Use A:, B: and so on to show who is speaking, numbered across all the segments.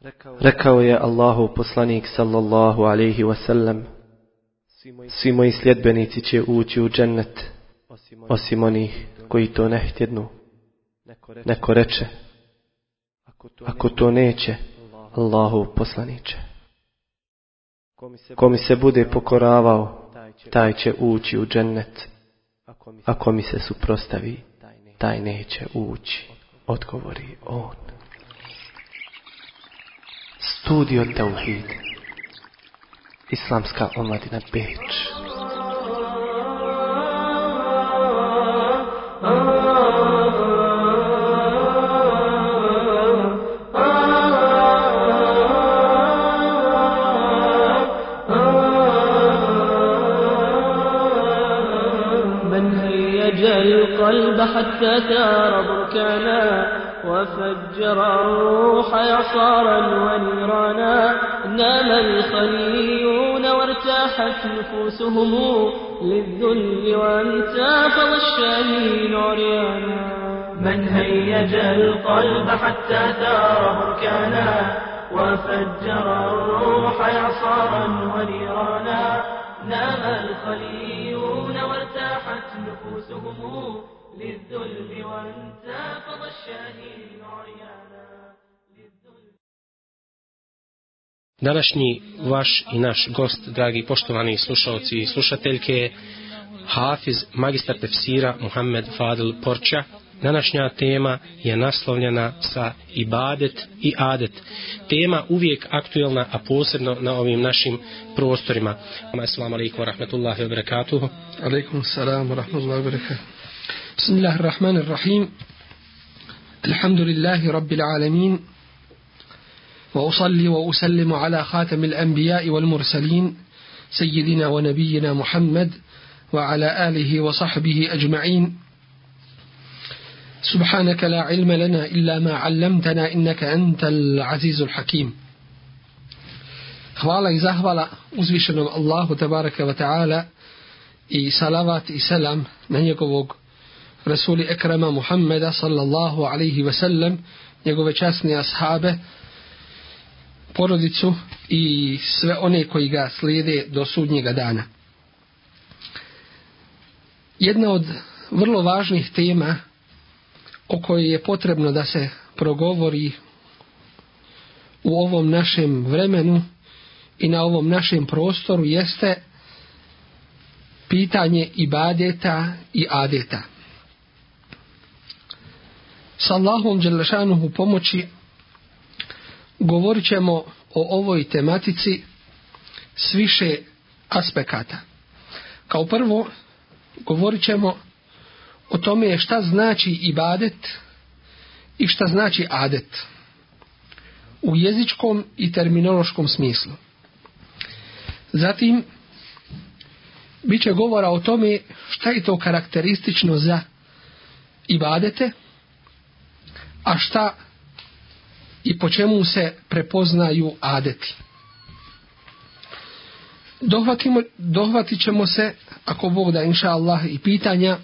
A: Rekao je Allahov poslanik sallallahu alejhi ve sellem: svi moji sljedbenici će ući u džennet, osim onih koji to ne htjednu. Neko reče: ako to neće, Allahov poslaniče. Ko mi se bude pokoravao, taj će ući u džennet. Ako mi se suprotstavi, taj neće ući, odgovori on. Studio Tauhid, Islamska omladina Beč.
B: القلب حتى ثار بركانا وفجر الروح إعصارا ونيرانا نام الخليون وارتاحت نفوسهم للذل وانتفض الشاهين عريانا من هيج القلب حتى ثار بركانا وفجر الروح إعصارا ونيرانا نام الخليون وارتاحت نفوسهم للذل وانتفض الشاهين عريانا.
C: Današnji vaš i naš gost, dragi poštovani slušalci i slušateljke, Hafiz, magistar tefsira Muhammed Fadil Porča. Današnja tema je naslovljena sa ibadet i adet. Tema uvijek aktuelna, a posebno na ovim našim prostorima. Assalamu alaikum wa rahmatullahi wa barakatuhu.
D: Alaikum salam wa rahmatullahi wa barakatuhu. Bismillahirrahmanirrahim. Alhamdulillahi rabbil alamin. وأصلي وأسلم على خاتم الأنبياء والمرسلين سيدنا ونبينا محمد وعلى آله وصحبه أجمعين. سبحانك لا علم لنا إلا ما علمتنا إنك أنت العزيز الحكيم. Hvala i zahvala uzvišenom Allahu tebareke ve taala i salavat i selam na njegovog Rasuli ekrema Muhammeda sallallahu alaihi ve sellem, njegove časne ashabe, porodicu i sve one koji ga slijede do sudnjega dana. Jedna od vrlo važnih tema o kojoj je potrebno da se progovori u ovom našem vremenu i na ovom našem prostoru jeste pitanje ibadeta i adeta. S Allahom dželešanuhu pomoći govorit ćemo o ovoj tematici s više aspekata. Kao prvo, govorit ćemo o tome šta znači ibadet i šta znači adet u jezičkom i terminološkom smislu. Zatim, bit će govora o tome šta je to karakteristično za ibadete, a šta i po čemu se prepoznaju adeti. Dohvatit ćemo se, ako Bog da, inša Allah, i pitanja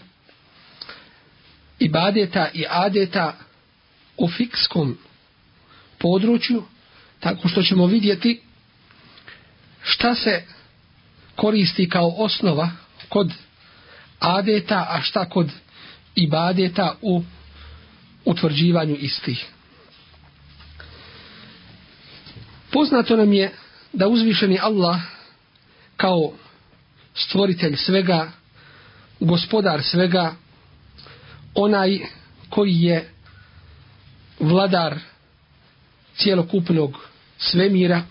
D: ibadeta i adeta u fikskom području, tako što ćemo vidjeti šta se koristi kao osnova kod adeta, a šta kod ibadeta u utvrđivanju istih. Poznato nam je da uzvišeni Allah kao stvoritelj svega, gospodar svega, onaj koji je vladar cjelokupnog svemira,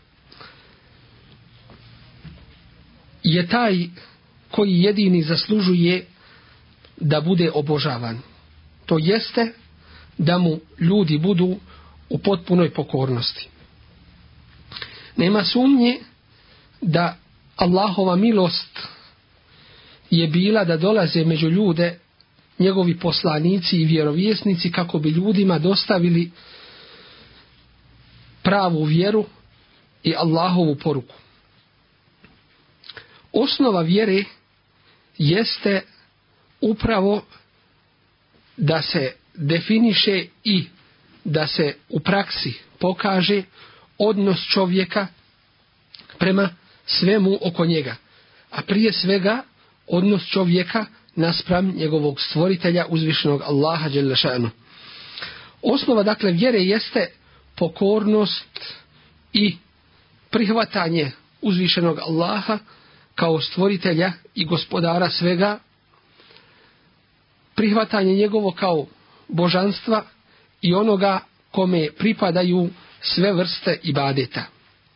D: je taj koji jedini zaslužuje da bude obožavan. To jeste da mu ljudi budu u potpunoj pokornosti. Nema sumnje da Allahova milost je bila da dolaze među ljude njegovi poslanici i vjerovjesnici kako bi ljudima dostavili pravu vjeru i Allahovu poruku. Osnova vjere jeste upravo da se definiše i da se u praksi pokaže odnos čovjeka prema svemu oko njega, a prije svega odnos čovjeka naspram njegovog stvoritelja uzvišenog Allaha dželle šanu. Osnova dakle vjere jeste pokornost i prihvatanje uzvišenog Allaha kao stvoritelja i gospodara svega, prihvatanje njegovo kao božanstva i onoga kome pripadaju sve vrste ibadeta.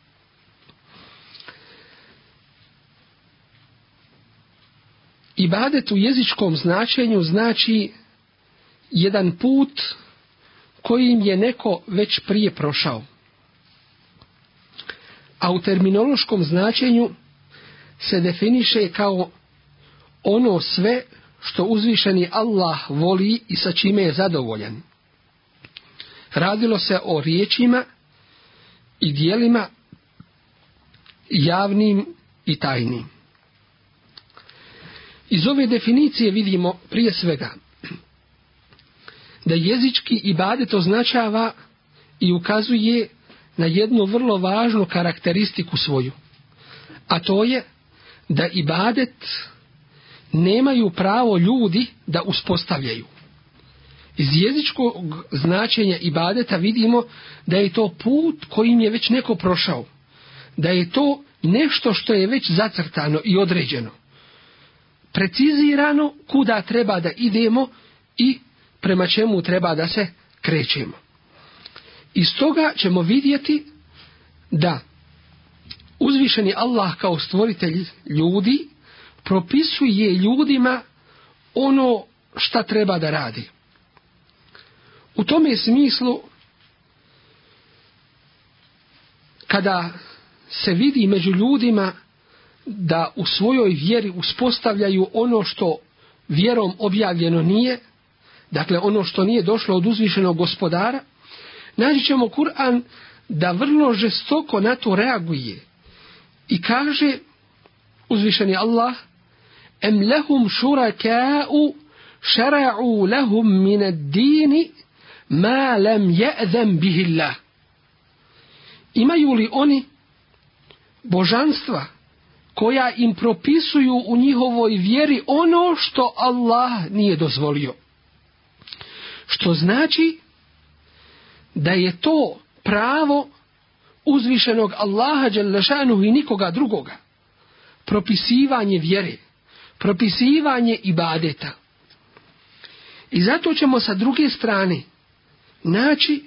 D: Ibadet u jezičkom značenju znači jedan put kojim je neko već prije prošao. A u terminološkom značenju se definiše kao ono sve što uzvišeni Allah voli i sa čime je zadovoljan. Radilo se o riječima i djelima javnim i tajnim. Iz ove definicije vidimo prije svega da jezički ibadet označava i ukazuje na jednu vrlo važnu karakteristiku svoju, a to je da ibadet nemaju pravo ljudi da uspostavljaju. Iz jezičkog značenja ibadeta vidimo da je to put kojim je već neko prošao, da je to nešto što je već zacrtano i određeno, precizirano kuda treba da idemo i prema čemu treba da se krećemo. Iz toga ćemo vidjeti da uzvišeni Allah kao stvoritelj ljudi propisuje ljudima ono šta treba da radi. U tome smislu, kada se vidi među ljudima da u svojoj vjeri uspostavljaju ono što vjerom objavljeno nije, dakle ono što nije došlo od uzvišenog gospodara, naći ćemo Kur'an da vrlo žestoko na to reaguje i kaže uzvišeni Allah: em lehum šuraka'u šara'u lehum min ad-dini ma lam ya'zan bihi Allah. Imaju li oni božanstva koja im propisuju u njihovoj vjeri ono što Allah nije dozvolio? Što znači da je to pravo uzvišenog Allaha dželle šanuhu i nikoga drugoga. Propisivanje vjere, propisivanje ibadeta. I zato ćemo sa druge strane naći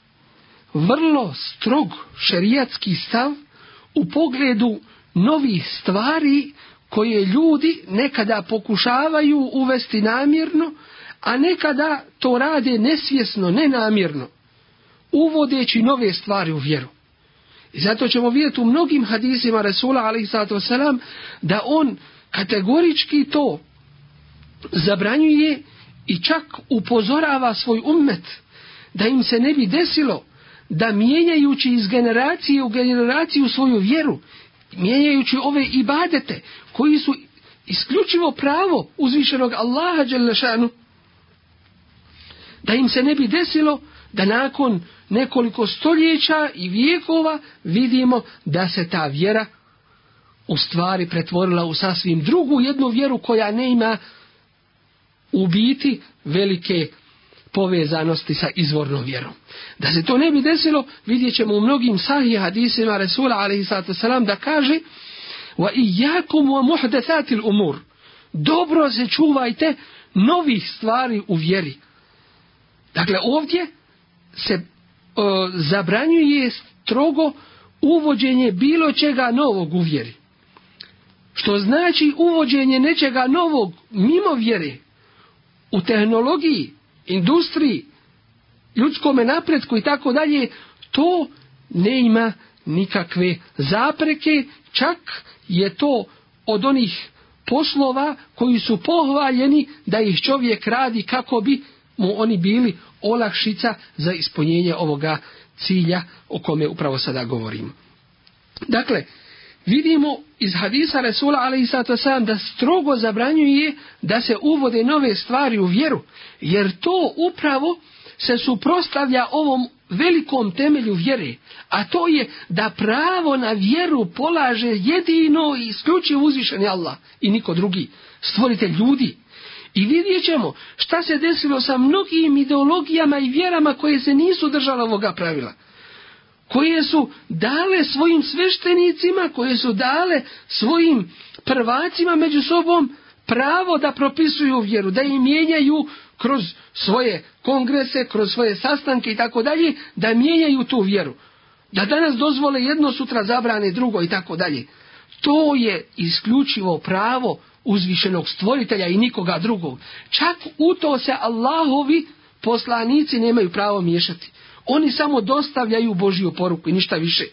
D: vrlo strog šerijatski stav u pogledu novih stvari koje ljudi nekada pokušavaju uvesti namjerno, a nekada to rade nesvjesno, nenamjerno, uvodeći nove stvari u vjeru. I zato ćemo vidjeti u mnogim hadisima Resula alejhiselatu vesselam da on kategorički to zabranjuje i čak upozorava svoj ummet da im se ne bi desilo da mijenjajući iz generacije u generaciju svoju vjeru, mijenjajući ove ibadete koji su isključivo pravo uzvišenog Allaha dželle šanu, da im se ne bi desilo da nakon nekoliko stoljeća i vijekova vidimo da se ta vjera u stvari pretvorila u sasvim drugu jednu vjeru koja ne ima u biti velike povezanosti sa izvornom vjerom. Da se to ne bi desilo, vidjet ćemo u mnogim sahih hadisima Resula alejhiselatu vesselam da kaže: wa iyyakum wa muhdathatil umur. Dobro se čuvajte novih stvari u vjeri. Dakle, ovdje se zabranjuje strogo uvođenje bilo čega novog u vjeri. Što znači uvođenje nečega novog mimo vjere u tehnologiji, industriji, ljudskome napretku i tako dalje, to ne ima nikakve zapreke, čak je to od onih poslova koji su pohvaljeni da ih čovjek radi kako bi mu oni bili olakšica za ispunjenje ovoga cilja o kome upravo sada govorimo. Dakle, vidimo iz hadisa Resula alejhiselatu vesselam da strogo zabranjuje da se uvode nove stvari u vjeru, jer to upravo se suprotstavlja ovom velikom temelju vjere, a to je da pravo na vjeru polaže jedino i isključivo uzvišeni Allah i niko drugi, stvoritelj ljudi. I vidjet ćemo šta se desilo sa mnogim ideologijama i vjerama koje se nisu držale ovoga pravila, koje su dale svojim sveštenicima, koje su dale svojim prvacima među sobom pravo da propisuju vjeru, da im mijenjaju kroz svoje kongrese, kroz svoje sastanke i tako dalje, da mijenjaju tu vjeru. Da danas dozvole jedno, sutra zabrane drugo i tako dalje. To je isključivo pravo uzvišenog stvoritelja i nikoga drugog. Čak u to se Allahovi poslanici nemaju pravo miješati. Oni samo dostavljaju Božju poruku i ništa više.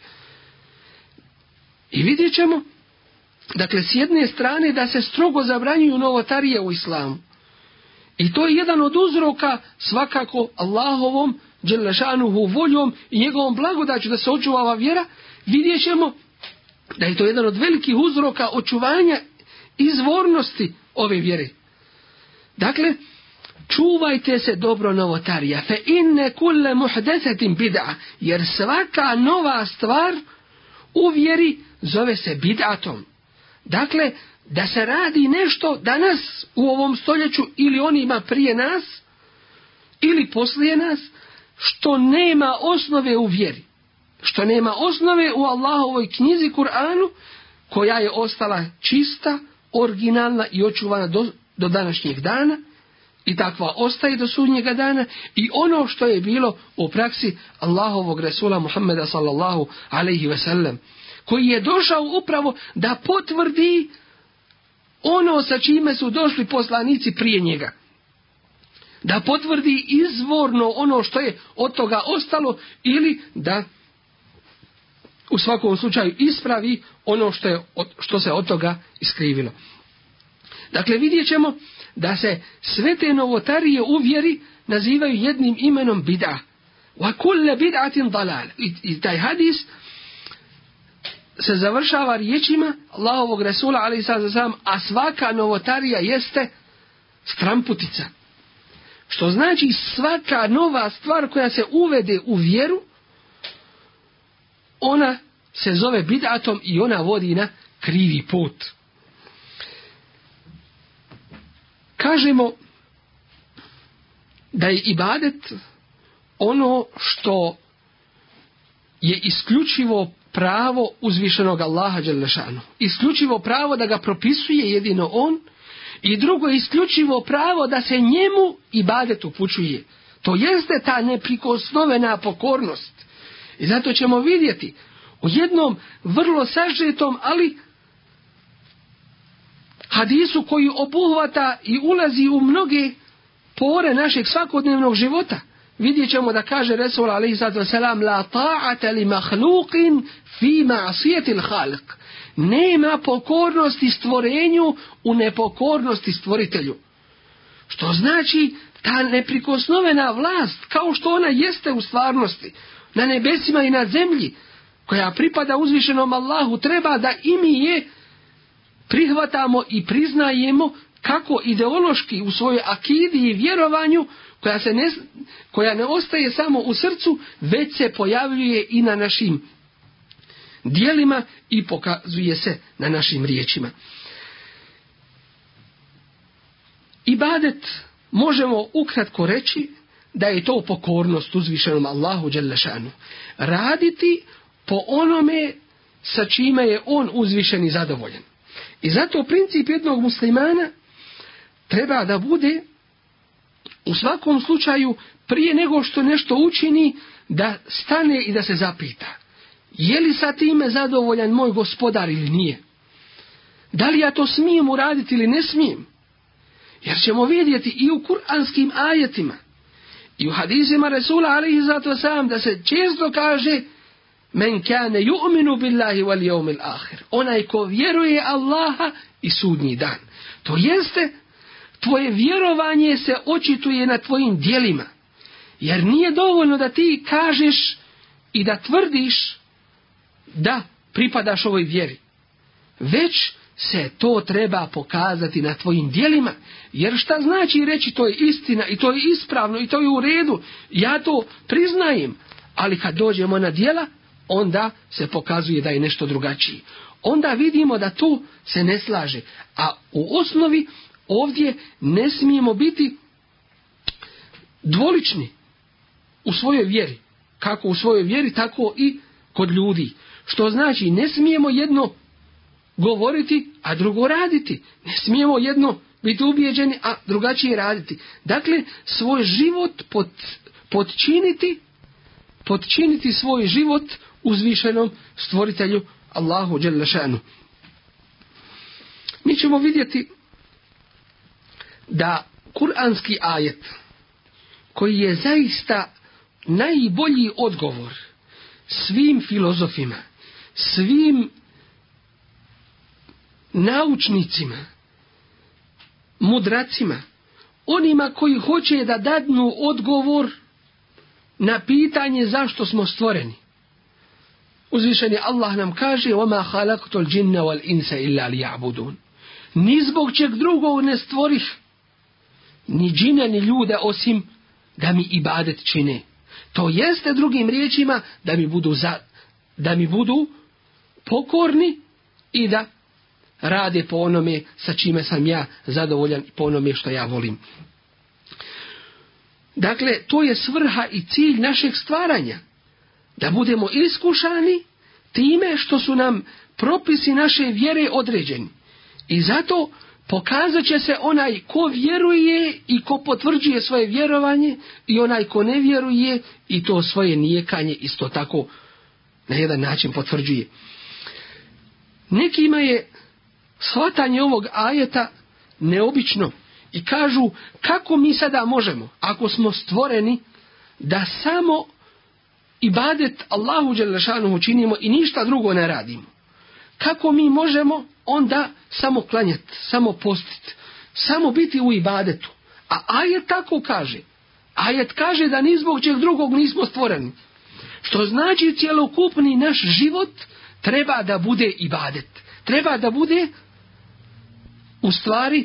D: I vidjet ćemo, dakle, s jedne strane da se strogo zabranjuju novotarije u islamu. I to je jedan od uzroka svakako Allahovom dželešanuhu voljom i njegovom blagodaću da se očuva ova vjera. Vidjet ćemo da je to jedan od velikih uzroka očuvanja izvornosti ove vjere. Dakle, čuvajte se dobro novotarija. Fe inne kulle muhdesetim bid'a. Jer svaka nova stvar u vjeri zove se bid'atom. Dakle, da se radi nešto danas u ovom stoljeću ili onima prije nas ili poslije nas što nema osnove u vjeri. Što nema osnove u Allahovoj knjizi Kur'anu, koja je ostala čista, originalna i očuvana do današnjeg dana i takva ostaje do sudnjega dana, i ono što je bilo u praksi Allahovog Resula Muhammeda sallallahu alejhi ve sellem, koji je došao upravo da potvrdi ono sa čime su došli poslanici prije njega. Da potvrdi izvorno ono što je od toga ostalo ili da u svakom slučaju ispravi ono što se od toga iskrivilo. Dakle, vidjet ćemo da se sve te novotarije u vjeri nazivaju jednim imenom bid'a. Wa kulle bid'atin dalal. I taj hadis se završava riječima Allahovog Resula alejhi sallam, a svaka novotarija jeste stramputica. Što znači svaka nova stvar koja se uvede u vjeru, ona se zove bid'atom i ona vodi na krivi put. Kažemo da je ibadet ono što je isključivo pravo uzvišenog Allaha dželle šanu. Isključivo pravo da ga propisuje jedino on, i drugo je isključivo pravo da se njemu ibadet upućuje. To jeste ta neprikosnovena pokornost. I zato ćemo vidjeti u jednom vrlo sažetom, ali hadisu koji obuhvata i ulazi u mnoge pore našeg svakodnevnog života. Vidjet ćemo da kaže Resul alejhi salatu vesselam: la ta'ata li makhluqin fi ma'siyatil khaliq. Nema pokornosti stvorenju u nepokornosti stvoritelju. Što znači ta neprikosnovena vlast, kao što ona jeste u stvarnosti, na nebesima i na zemlji, koja pripada uzvišenom Allahu, treba da i mi je prihvatamo i priznajemo kako ideološki u svojoj akidi i vjerovanju, koja ne ostaje samo u srcu, već se pojavljuje i na našim djelima i pokazuje se na našim riječima. Ibadet možemo ukratko reći da je to pokornost uzvišenom Allahu dželle šanu. Raditi po onome sa čime je on uzvišen i zadovoljan. I zato princip jednog muslimana treba da bude u svakom slučaju, prije nego što nešto učini, da stane i da se zapita: je li sa time zadovoljan moj gospodar ili nije? Da li ja to smijem uraditi ili ne smijem? Jer ćemo vidjeti i u kuranskim ajetima i u hadisima Resula alejhi salatu vesselam da se često kaže: men kane yu'minu billahi wal yawmil akhir. Onaj ko vjeruje Allaha i sudnji dan. To jeste, tvoje vjerovanje se očituje na tvojim djelima. Jer nije dovoljno da ti kažeš i da tvrdiš da pripadaš ovoj vjeri, već se to treba pokazati na tvojim djelima. Jer šta znači reći to je istina i to je ispravno i to je u redu, ja to priznajem, ali kad dođemo na djela, onda se pokazuje da je nešto drugačije. Onda vidimo da to se ne slaže. A u osnovi ovdje ne smijemo biti dvolični u svojoj vjeri. Kako u svojoj vjeri, tako i kod ljudi. Što znači ne smijemo jedno govoriti, a drugo raditi. Ne smijemo jedno biti ubijeđeni, a drugačije raditi. Dakle, svoj život podčiniti svoj život uzvišenom stvoritelju Allahu dželle šanu. Mi ćemo vidjeti da kuranski ajet koji je zaista najbolji odgovor svim filozofima, svim naučnicima, mudracima, onima koji hoće da dadnu odgovor na pitanje zašto smo stvoreni. Uzvišeni Allah nam kaže: وَمَا خَلَقْتُ الْجِنَّ وَالْإِنسَ إِلَّا لِيَعْبُدُونَ. Ni zbog čeg drugog ne stvorih ni džine ni ljude osim da mi ibadet čine. To jeste drugim riječima da mi budu pokorni i da rade po onome sa čime sam ja zadovoljan i po onome što ja volim. Dakle, to je svrha i cilj našeg stvaranja. Da budemo iskušani time što su nam propisi naše vjere određeni. I zato pokazat će se onaj ko vjeruje i ko potvrđuje svoje vjerovanje i onaj ko ne vjeruje i to svoje nijekanje isto tako na jedan način potvrđuje. Nekima je shvatanje ovog ajeta neobično i kažu: kako mi sada možemo, ako smo stvoreni, da samo ibadet Allahu dželle šanuhu činimo i ništa drugo ne radimo? Kako mi možemo onda samo klanjati, samo postiti, samo biti u ibadetu? A ajet tako kaže. Ajet kaže da ni zbog čeg drugog nismo stvoreni. Što znači cjelokupni naš život treba da bude ibadet. Treba da bude u stvari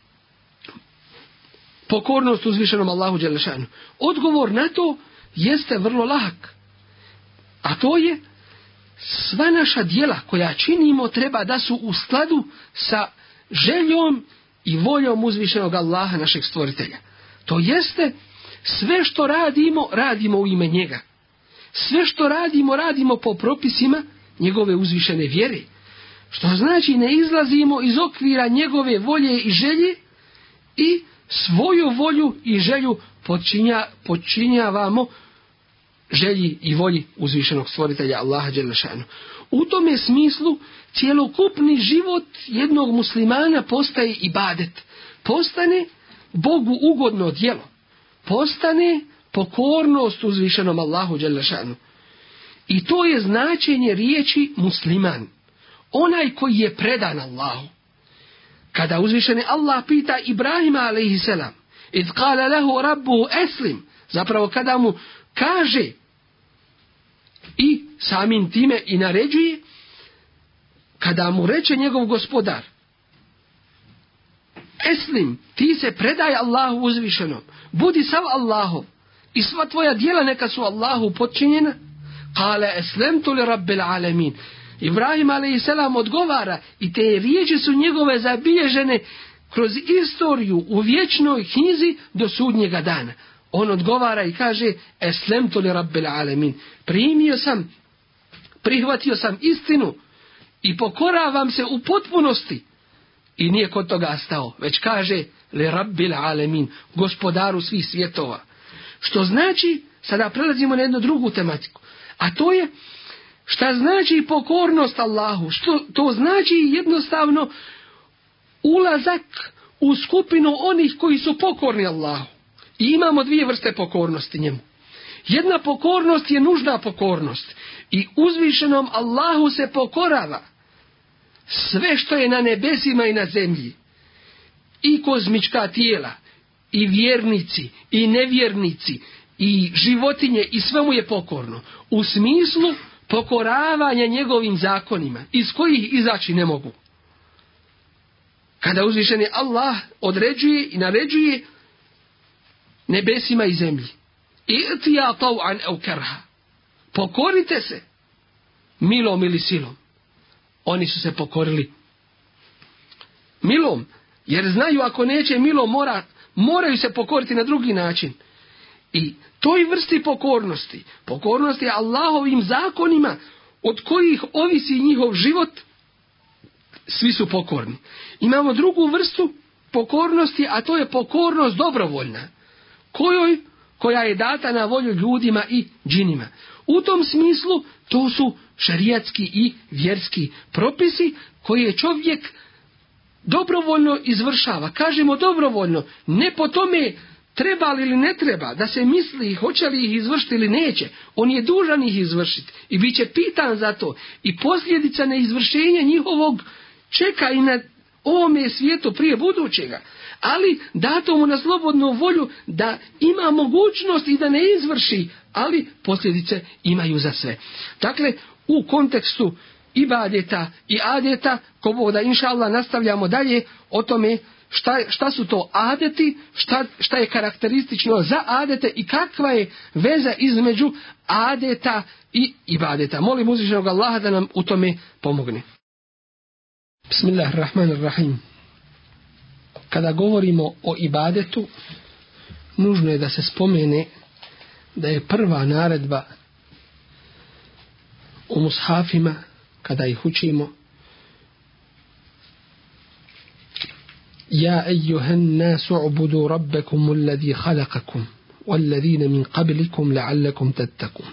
D: pokornost uzvišenom Allahu dželle šanuhu. Odgovor na to jeste vrlo lahak. A to je: sva naša djela koja činimo treba da su u skladu sa željom i voljom uzvišenog Allaha, našeg stvoritelja. To jeste, sve što radimo u ime njega. Sve što radimo po propisima njegove uzvišene vjere. Što znači ne izlazimo iz okvira njegove volje i želje i svoju volju i želju podčinjavamo želji i volji uzvišenog stvoritelja Allaha dželle šanu. U tome smislu cjelokupni život jednog muslimana postaje ibadet. Postane Bogu ugodno djelo. Postane pokornost uzvišenom Allahu dželle šanu. I to je značenje riječi musliman. Onaj koji je predan Allahu. Kada uzvišeni Allah pita Ibrahima alejhiselam: "Id qala lahu rabbuhu aslim", zapravo kada mu kaže i samim time i naređuje, kada mu reče njegov gospodar: "Eslim, ti se predaj Allahu uzvišenom, budi sav Allahov i sva tvoja djela neka su Allahu podčinjena." Kale eslemtu li rabbil alamin. Ibrahim a.s. odgovara i te riječi su njegove zabilježene kroz istoriju u vječnoj knjizi do sudnjega dana. On odgovara i kaže: eslemtu li rabbil alamin. Prihvatio sam istinu i pokoravam se u potpunosti. I nije kod toga stao, već kaže: li rabbil alamin, gospodaru svih svjetova. Što znači, sada prelazimo na jednu drugu tematiku, a to je šta znači pokornost Allahu. Što to znači? Jednostavno ulazak u skupinu onih koji su pokorni Allahu. I imamo dvije vrste pokornosti njemu. Jedna pokornost je nužna pokornost i uzvišenom Allahu se pokorava sve što je na nebesima i na zemlji, i kozmička tijela, i vjernici, i nevjernici, i životinje, i sve mu je pokorno. U smislu pokoravanja njegovim zakonima, iz kojih izaći ne mogu. kada uzvišeni Allah određuje i naređuje nebesima i zemlji. I'tija taw'an aw karha. Pokorite se milom ili silom. Oni su se pokorili milom, jer znaju ako neće milom moraju se pokoriti na drugi način. I toj vrsti pokornosti Allahovim zakonima od kojih ovisi njihov život, svi su pokorni. Imamo drugu vrstu pokornosti, a to je pokornost dobrovoljna, koja je data na volju ljudima i džinima. U tom smislu to su šerijatski i vjerski propisi koje čovjek dobrovoljno izvršava. Kažemo dobrovoljno, ne po tome treba li ili ne treba, da se misli hoće li ih izvršiti ili neće. On je dužan ih izvršiti i bit će pitan za to. I posljedica neizvršenja njihovog čeka i na ovome svijetu prije budućega. Ali dato mu na slobodnu volju da ima mogućnost i da ne izvrši, ali posljedice imaju za sve. Dakle, u kontekstu ibadeta i adeta, ko Bog da inša Allah nastavljamo dalje o tome šta su to adeti, šta je karakteristično za adete i kakva je veza između adeta i ibadeta. Molim uzvišenog Allaha da nam u tome pomogne. Bismillahirrahmanirrahim. Kada govorimo o ibadetu, nužno je da se spomene da je prva naredba u mushafima, kada ih učimo, Ja ejuhan nasu ubudu rabbekum alladhi khalaqakum walladhina min qablikum la'allakum tattaqun.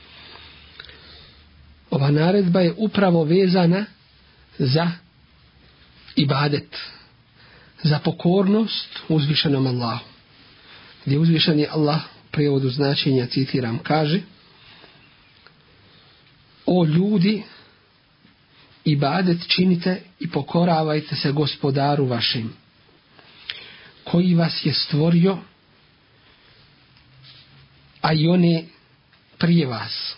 D: Ova naredba je upravo vezana za ibadet, za pokornost uzvišenom Allahu. Gdje uzvišeni Allah u prijevodu značenja, citiram, kaže: O ljudi, ibadet činite i pokoravajte se gospodaru vašim, koji vas je stvorio, a i one prije vas,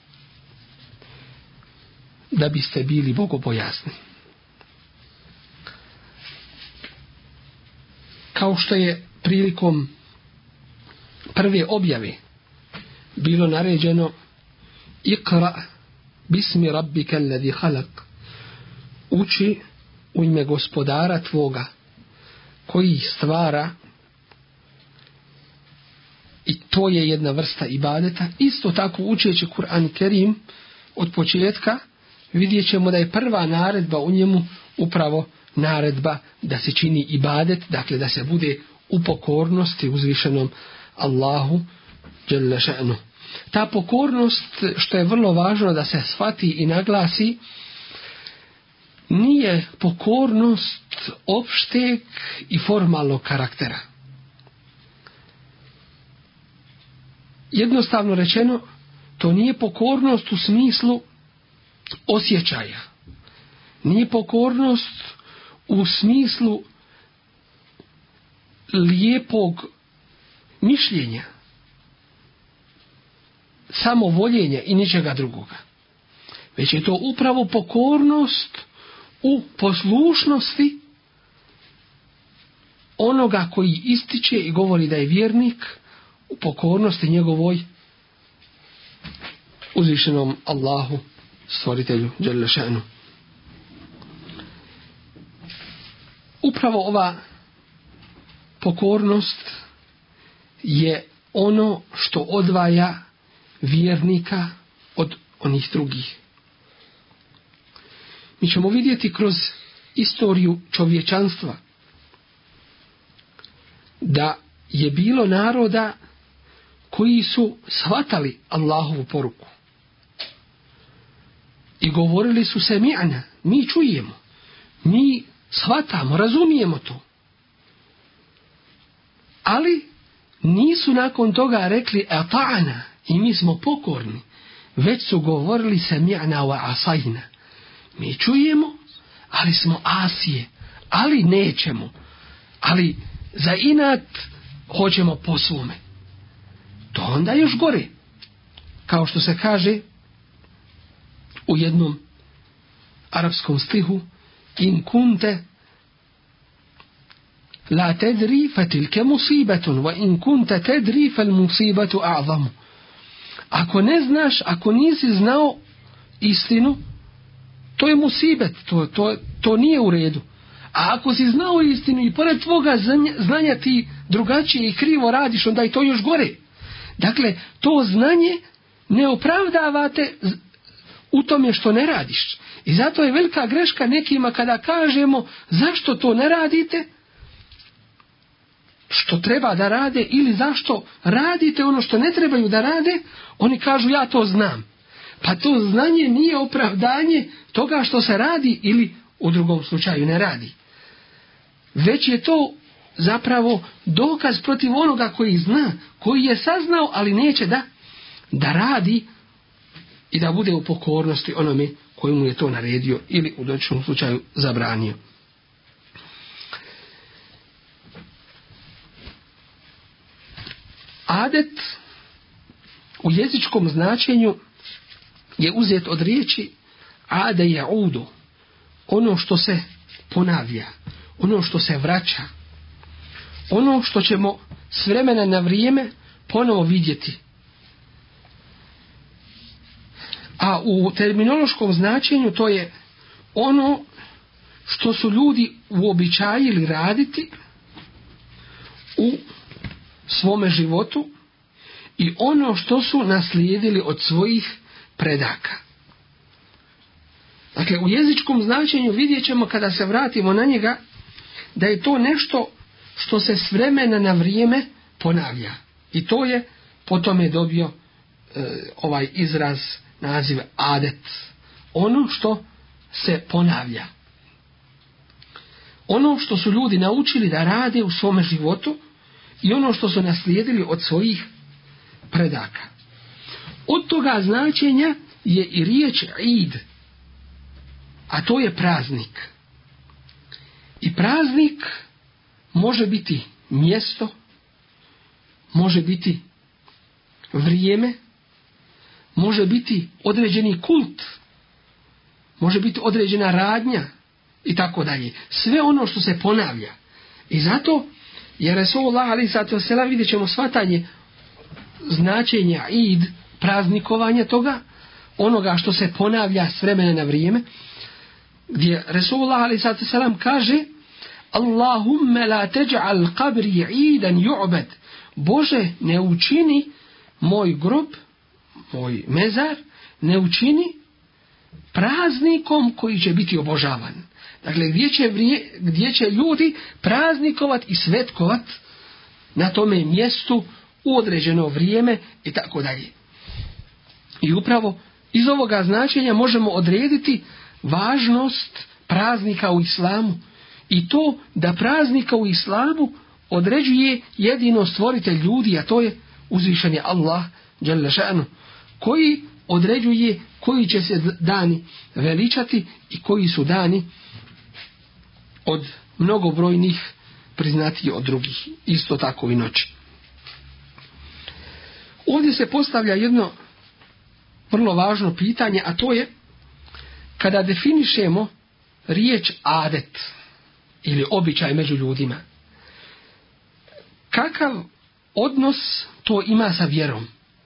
D: da biste bili bogobojazni. Kao što je prilikom prve objave bilo naređeno Iqra bismi rabbika alladhi khalaq, uči u ime gospodara tvoga koji ih stvara, i to je jedna vrsta ibadeta. Isto tako učeći Kur'an Kerim od početka vidjet ćemo da je prva naredba u njemu upravo naredba da se čini ibadet, dakle da se bude u pokornosti uzvišenom Allahu dželle še'nu. Ta pokornost, što je vrlo važno da se shvati i naglasi, nije pokornost opšteg i formalnog karaktera. Jednostavno rečeno, to nije pokornost u smislu osjećaja. Nije pokornost u smislu lijepog mišljenja, samovoljenja i ničega drugoga. Već je to upravo pokornost u poslušnosti onoga koji ističe i govori da je vjernik, u pokornosti njegovoj uzvišenom Allahu, stvoritelju dželle še'nu. Upravo ova pokornost je ono što odvaja vjernika od onih drugih. Mi ćemo vidjeti kroz istoriju čovječanstva da je bilo naroda koji su shvatali Allahovu poruku i govorili su semi'ana, mi čujemo, mi shvatamo, razumijemo to. Ali nisu nakon toga rekli ata'ana, i mi smo pokorni, već su govorili semi'ana wa asajna. Mi čujemo, ali smo asije, ali nećemo, ali za inat hoćemo po svome. To onda još gore. Kao što se kaže u jednom arapskom stihu: in kunte La tedri fatilke musibatun, wa in kunta tedri fal musibatu a'zamu. Ako ne znaš, ako nisi znao istinu, to je musibet, to nije u redu. A ako si znao istinu i pored tvoga znanja ti drugačije i krivo radiš, onda je to još gore. Dakle, to znanje ne opravdavate u tome što ne radiš. I zato je velika greška nekima kada kažemo zašto to ne radite, što treba da rade, ili zašto radite ono što ne trebaju da rade, oni kažu ja to znam. Pa to znanje nije opravdanje toga što se radi ili u drugom slučaju ne radi. Već je to zapravo dokaz protiv onoga koji zna, koji je saznao, ali neće da radi i da bude u pokornosti onome koji mu je to naredio ili u dotičnom slučaju zabranio. Adet u jezičkom značenju je uzet od riječi ade jaudu, ono što se ponavlja, ono što se vraća, ono što ćemo s vremena na vrijeme ponovo vidjeti. A u terminološkom značenju to je ono što su ljudi uobičajili raditi u svome životu i ono što su naslijedili od svojih predaka. Dakle, u jezičkom značenju vidjet ćemo kada se vratimo na njega da je to nešto što se s vremena na vrijeme ponavlja. I to je potom je dobio ovaj izraz, naziv adet. Ono što se ponavlja. Ono što su ljudi naučili da rade u svome životu i ono što su naslijedili od svojih predaka. Od toga značenja je i riječ id, a to je praznik. I praznik može biti mjesto, može biti vrijeme, može biti određeni kult, može biti određena radnja i tako dalje. Sve ono što se ponavlja. I zato je Resulullah alejhi ve sellem, vidjet ćemo shvatanje značenja id, praznikovanja toga, onoga što se ponavlja s vremena na vrijeme, gdje Resulullah alejhi ve sellem kaže: Allahumma la taj'al qabri idan yu'bad. Bože, ne učini moj grob, moj mezar, ne učini praznikom koji će biti obožavan. Dakle, gdje će ljudi praznikovat i svetkovat na tome mjestu u određeno vrijeme i tako dalje. I upravo iz ovoga značenja možemo odrediti važnost praznika u islamu i to da praznika u islamu određuje jedino stvoritelj ljudi, a to je uzvišeni Allah dželle šanu, koji određuje koji će se dani veličati i koji su dani od mnogobrojnih priznati od drugih. Isto tako i noći. Ovdje se postavlja jedno vrlo važno pitanje, a to je kada definišemo riječ adet ili običaj među ljudima, kakav odnos to ima sa vjerom?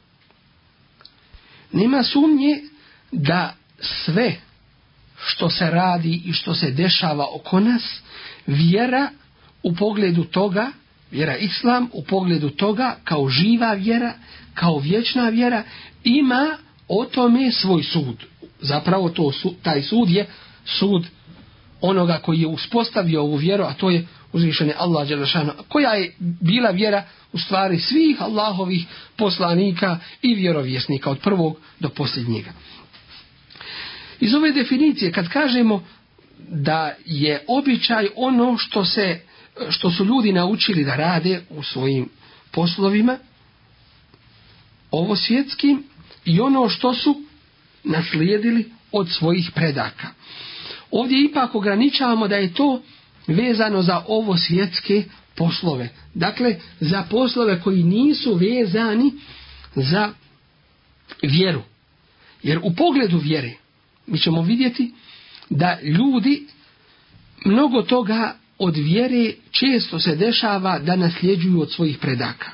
D: Nema sumnje da sve što se radi i što se dešava oko nas, vjera u pogledu toga, vjera islam u pogledu toga kao živa vjera, kao vječna vjera, ima o tome svoj sud. Zapravo taj sud je sud onoga koji je uspostavio ovu vjeru, a to je uzvišeni Allah dželle šanu, koja je bila vjera u stvari svih Allahovih poslanika i vjerovjesnika od prvog do posljednjega. Iz ove definicije kad kažemo da je običaj ono što su ljudi naučili da rade u svojim poslovima, ovo svjetskim, i ono što su naslijedili od svojih predaka. Ovdje ipak ograničavamo da je to vezano za ovo svjetske poslove. Dakle, za poslove koji nisu vezani za vjeru. Jer u pogledu vjere mi ćemo vidjeti da ljudi mnogo toga od vjere često se dešava da nasljeđuju od svojih predaka.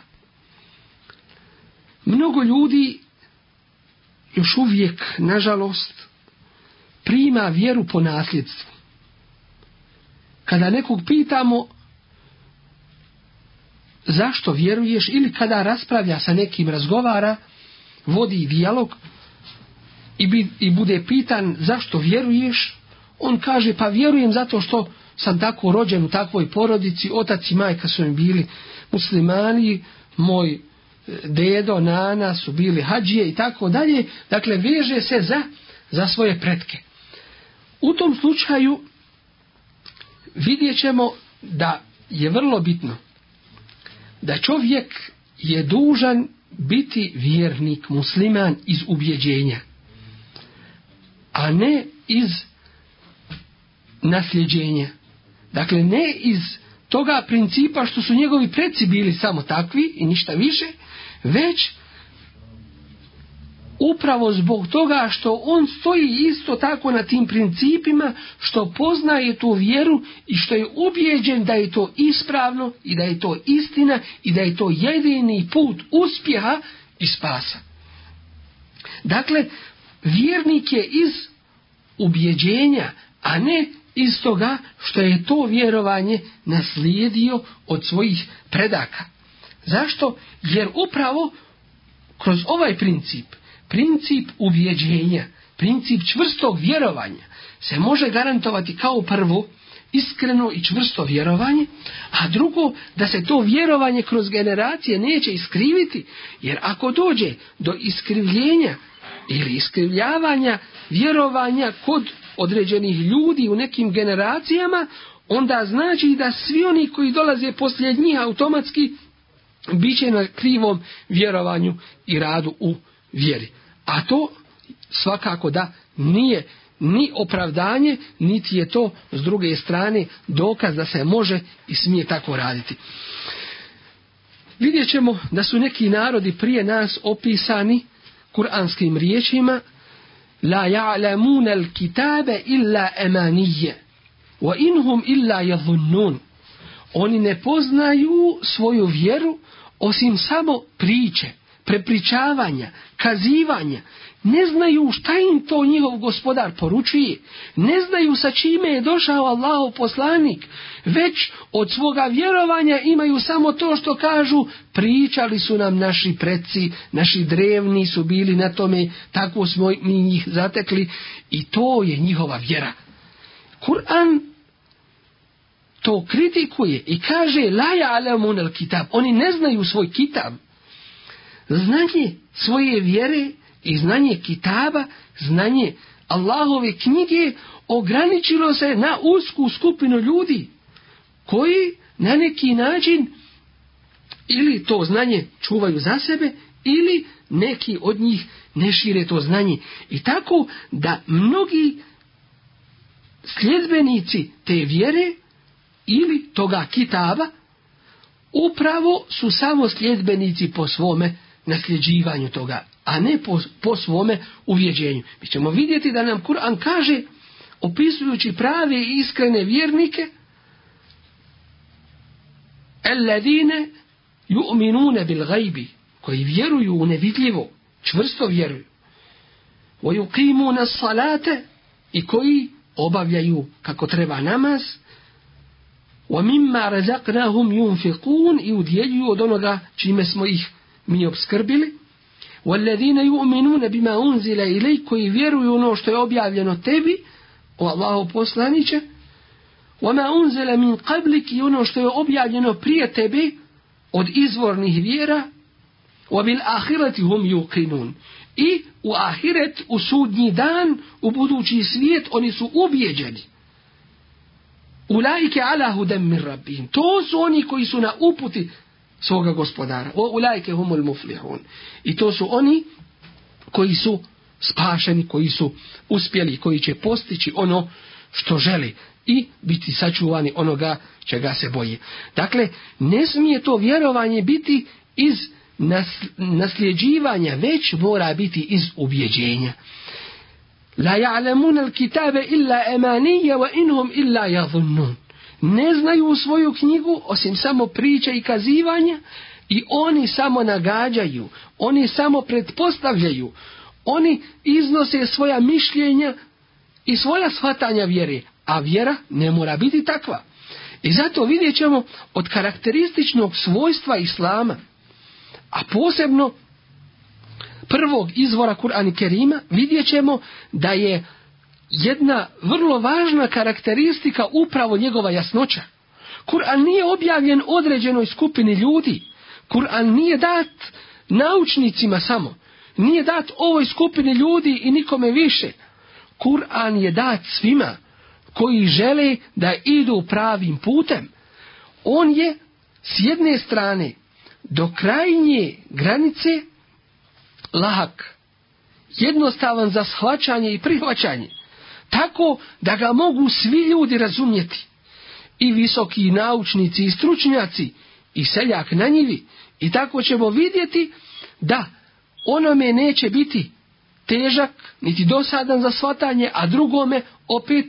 D: Mnogo ljudi još uvijek, nažalost, prima vjeru po nasljedstvu. Kada nekog pitamo zašto vjeruješ, ili kada raspravlja sa nekim, razgovara, vodi dijalog i bude pitan zašto vjeruješ, on kaže pa vjerujem zato što sam tako rođen u takvoj porodici, otac i majka su mi bili muslimani, moj dedo, nana su bili hadžije i tako dalje. Dakle, veže se za svoje pretke. U tom slučaju vidjet ćemo da je vrlo bitno da čovjek je dužan biti vjernik, musliman iz ubjeđenja, a ne iz nasljeđenja. Dakle, ne iz toga principa što su njegovi preci bili samo takvi i ništa više, već upravo zbog toga što on stoji isto tako na tim principima, što poznaje tu vjeru i što je ubijeđen da je to ispravno i da je to istina i da je to jedini put uspjeha i spasa. Dakle, vjernik je iz ubjeđenja, a ne iz toga što je to vjerovanje naslijedio od svojih predaka. Zašto? Jer upravo kroz ovaj princip ubjeđenja, princip čvrstog vjerovanja se može garantovati kao prvo iskreno i čvrsto vjerovanje, a drugo da se to vjerovanje kroz generacije neće iskriviti, jer ako dođe do iskrivljenja ili iskrivljavanja vjerovanja kod određenih ljudi u nekim generacijama, onda znači da svi oni koji dolaze poslije njih automatski bit će na krivom vjerovanju i radu u vjeri. A to svakako da nije ni opravdanje, niti je to s druge strane dokaz da se može i smije tako raditi. Vidjet ćemo da su neki narodi prije nas opisani kuranskim riječima: La ja'lamuna al-kitabe illa emanije, wa inhum illa yadhunnun. Oni ne poznaju svoju vjeru osim samo priče, prepričavanja, kazivanja. Ne znaju šta im to njihov gospodar poručuje. Ne znaju sa čime je došao Allahov poslanik. Već od svoga vjerovanja imaju samo to što kažu: pričali su nam naši preci, naši drevni su bili na tome, tako smo mi njih zatekli, i to je njihova vjera. Kur'an to kritikuje i kaže: la ja'lamun al-kitab. Oni ne znaju svoj kitab. Znanje svoje vjere i znanje kitaba, znanje Allahove knjige ograničilo se na usku skupinu ljudi koji na neki način ili to znanje čuvaju za sebe ili neki od njih ne šire to znanje. I tako da mnogi sljedbenici te vjere ili toga kitaba upravo su samo sljedbenici po svome nasljeđivanju toga, a ne po svome uvjeđenju. Mi ćemo vidjeti da nam Kur'an kaže, opisujući prave i iskrene vjernike: alladine yu'minune bil gajbi, koji vjeruju u nevidljivo, čvrsto vjeruju, wa yuqimuna salate, i koji obavljaju kako treba namaz, wa mimma razaqnahum yunfiqun, i udjeljuju od onoga čime smo ih mi obskrbili. Walladine yu'minuna bima unzila ilayk, koji vjeruju ono što je objavljeno tebi, o Allahov poslanice, wama unzila min qablik, i ono što je objavljeno prije tebe od izvornih vjera, wa bil ahireti hum yuqinun, i u ahiret, u sudnji dan, u budući svijet oni su ubijeđeni. Ulaike ala hudem min rabbihim, to su oni koji su na uputi svoga gospodara. O ulaike humul muflihun, i to su oni koji su spašeni, koji su uspjeli, koji će postići ono što želi i biti sačuvani onoga čega se boji. Dakle, ne smije to vjerovanje biti iz nasljeđivanja, već mora biti iz ubjeđenja. La ja'lamuna al-kitabe illa emanije wa inhum illa yadhunnun. ne znaju svoju knjigu osim samo priča i kazivanja i oni samo nagađaju, oni samo pretpostavljaju, oni iznose svoja mišljenja i svoja shvatanja vjere, a vjera ne mora biti takva. I zato vidjet ćemo od karakterističnog svojstva Islama, a posebno prvog izvora Kur'ana Kerima, vidjet ćemo da je jedna vrlo važna karakteristika upravo njegova jasnoća. Kur'an nije objavljen određenoj skupini ljudi. Kur'an nije dat naučnicima samo. Nije dat ovoj skupini ljudi i nikome više. Kur'an je dat svima koji žele da idu pravim putem. On je s jedne strane do krajnje granice lahak, jednostavan za shvaćanje i prihvaćanje, tako da ga mogu svi ljudi razumjeti, i visoki naučnici i stručnjaci i seljak na njivi. I tako ćemo vidjeti da onome neće biti težak niti dosadan za shvatanje, a drugome opet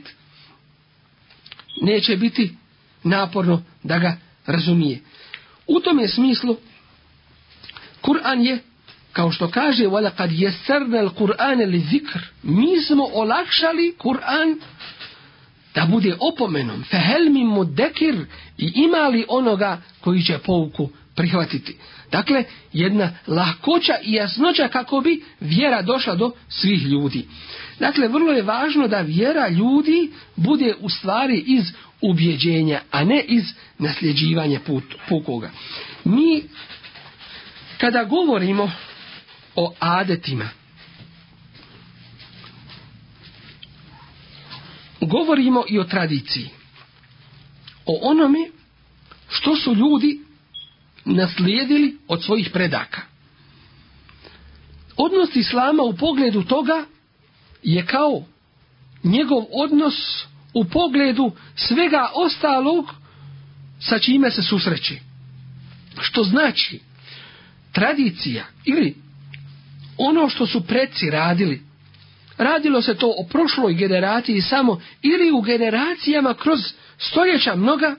D: neće biti naporno da ga razumije. U tome smislu Kur'an je, kao što kaže وَلَقَدْ يَسَّرْنَا الْقُرْآنَ لِذِكْرِ, mi smo olakšali Kur'an da bude opomenom, فَهَلْ مِن مُدَّكِرِ, i imali onoga koji će pouku prihvatiti. Dakle, jedna lahkoća i jasnoća kako bi vjera došla do svih ljudi. Dakle, vrlo je važno da vjera ljudi bude u stvari iz ubjeđenja, a ne iz nasljeđivanja pukoga. Mi, kada govorimo o adetima, govorimo i o tradiciji, o onome što su ljudi naslijedili od svojih predaka. Odnos Islama u pogledu toga je kao njegov odnos u pogledu svega ostalog sa čime se susreće. Što znači, tradicija ili ono što su preci radili, radilo se to o prošloj generaciji samo ili u generacijama kroz stoljeća mnoga,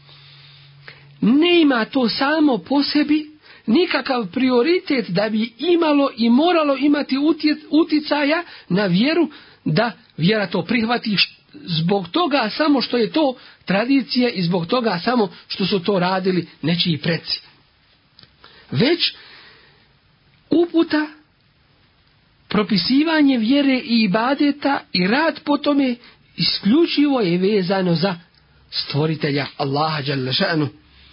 D: ne ima to samo po sebi nikakav prioritet da bi imalo i moralo imati uticaja na vjeru, da vjera to prihvati zbog toga samo što je to tradicija i zbog toga samo što su to radili nečiji preci. Već uputa, propisivanje vjere i ibadeta i rad po tome isključivo je vezano za stvoritelja Allaha dželle šanu.